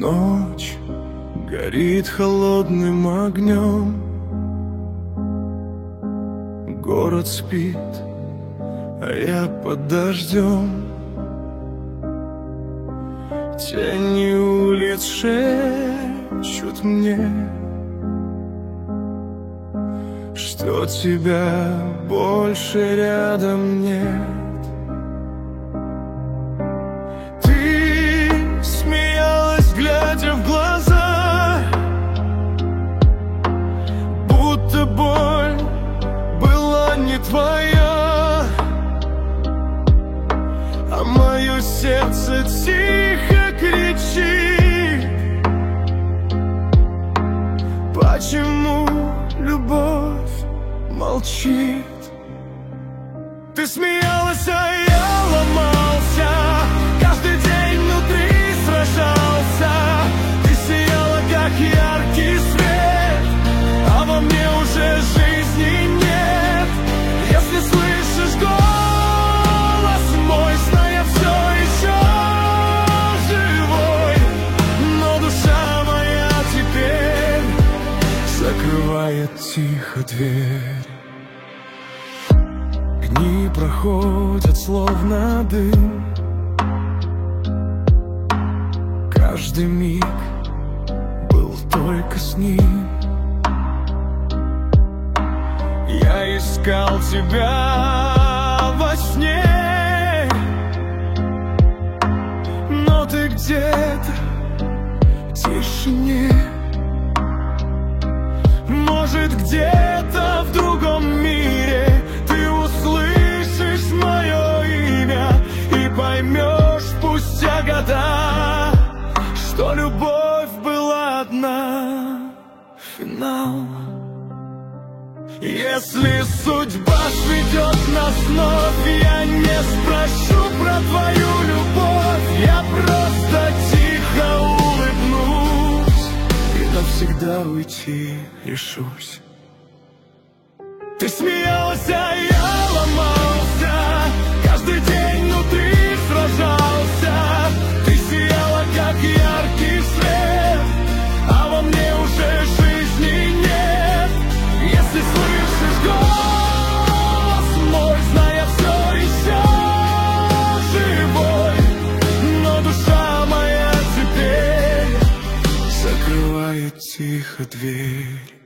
Ночь горит холодным огнем, город спит, а я под дождем. Тени улиц шепчут мне, что тебя больше рядом нет. Ты смеялась, глядя в глаза, будто боль была не твоя, а мое сердце тихо кричит: почему любовь молчит? Ты смеялась, а я ломался, каждый день внутри сражался. Ты сияла, как яркий свет, а во мне уже жизни нет. Если слышишь голос мой, знай, я все еще живой, но душа моя теперь закрывает тихо дверь. Дни проходят словно дым, каждый миг был только с ним. Я искал тебя во сне, но ты где-то в тишине. Может, где-то в другом мире ты услышишь мое имя и поймешь спустя года, что любовь была одна, финал. Если судьба сведет нас вновь, я не спрошу про твою любовь, я просто тихо улыбнусь и навсегда уйти решусь. Ты смеялась, а я ломался, каждый день внутри сражался. Ты сияла, как яркий свет, а во мне уже жизни нет. Если слышишь голос мой, знай, я все еще живой, но душа моя теперь закрывает тихо дверь.